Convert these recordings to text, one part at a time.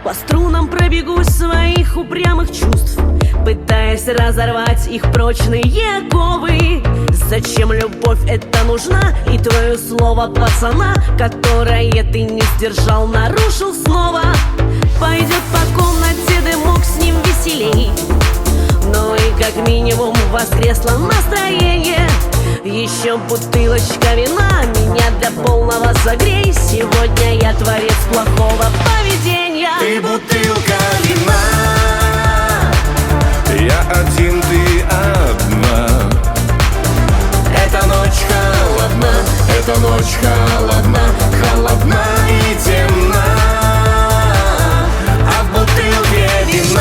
По струнам пробегусь своих упрямых чувств, пытаясь разорвать их прочные оковы. Зачем любовь эта нужна? И твое слово пацана, которое ты не сдержал, нарушил снова. Пойдет по комнате дымок, с ним веселей. Ну и как минимум воскресло настроение. Еще бутылочка вина меня для полного согрей. Сегодня я творец плохого поведения. Ты бутылка вина, я один, ты одна. Эта ночь холодна, эта ночь холодна, холодна и темна. А в бутылке вина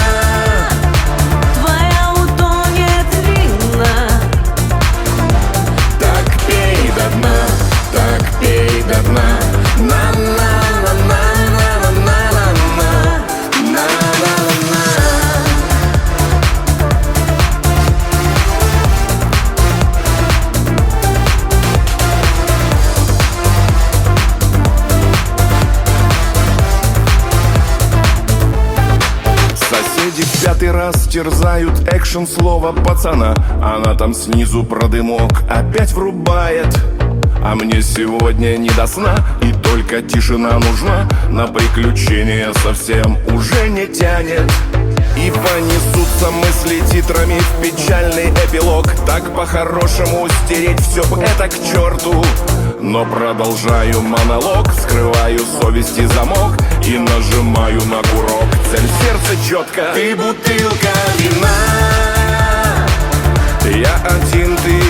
твоя утонет вина. так пей до дна, так пей до дна. Соседи в пятый раз терзают экшен слова пацана. Она там снизу про дымок опять врубает. А мне сегодня не до сна, и только тишина нужна. На приключения совсем уже не тянет. И понесутся мысли титрами в печальный эпилог. Так по-хорошему стереть все это к черту. Но продолжаю монолог, скрываю совести замок и нажимаю на курок. Цель в сердце четко. Ты бутылка вина, я один, ты